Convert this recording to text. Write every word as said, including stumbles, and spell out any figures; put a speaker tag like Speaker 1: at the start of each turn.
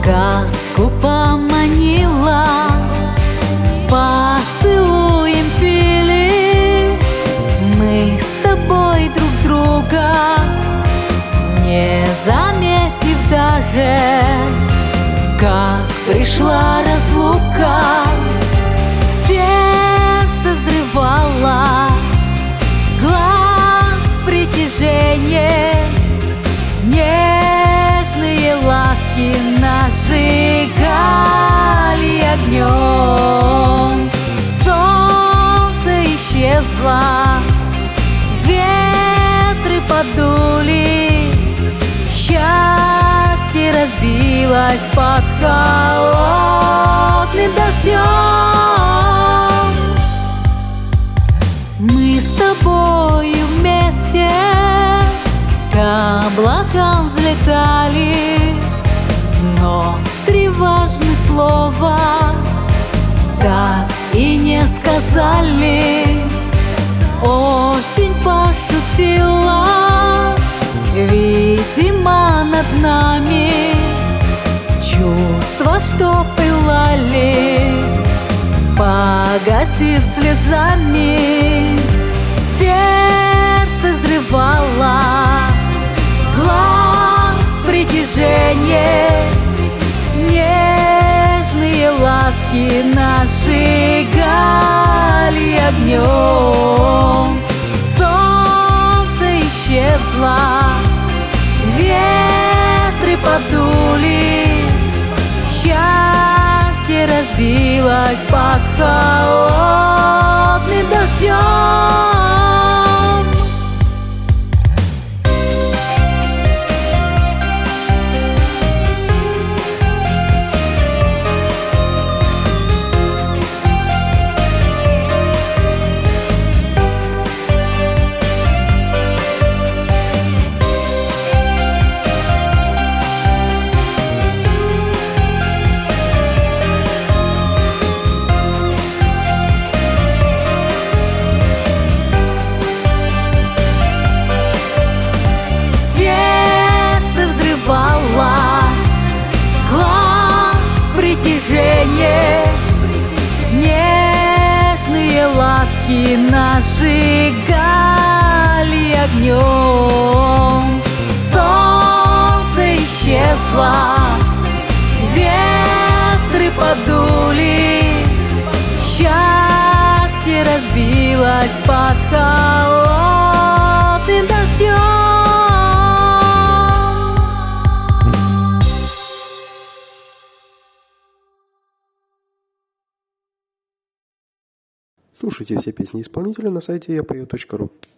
Speaker 1: сказку поманила, поцелуем пили мы с тобой друг друга, не заметив даже, как пришла разлука. Сердце взрывало, глаз притяжение, нежные ласки нажигали огнем. Солнце исчезло, ветры подули, счастье разбилось под холодным дождем. Мы с тобою вместе к облакам взлетали, но три важных слова так и не сказали. Осень пошутила, видимо, над нами. Чувства, что пылали, погасив слезами. Сердце взрывало, глаз притяжение, нежные ласки нажигали огнем. Солнце исчезло, ветры подули, счастье разбилось под холодным дождем. Притяжение, нежные ласки нажигали огнем. Солнце исчезло, ветры подули, счастье разбилось под холодным дождем.
Speaker 2: Слушайте все песни исполнителя на сайте я пою точка ру.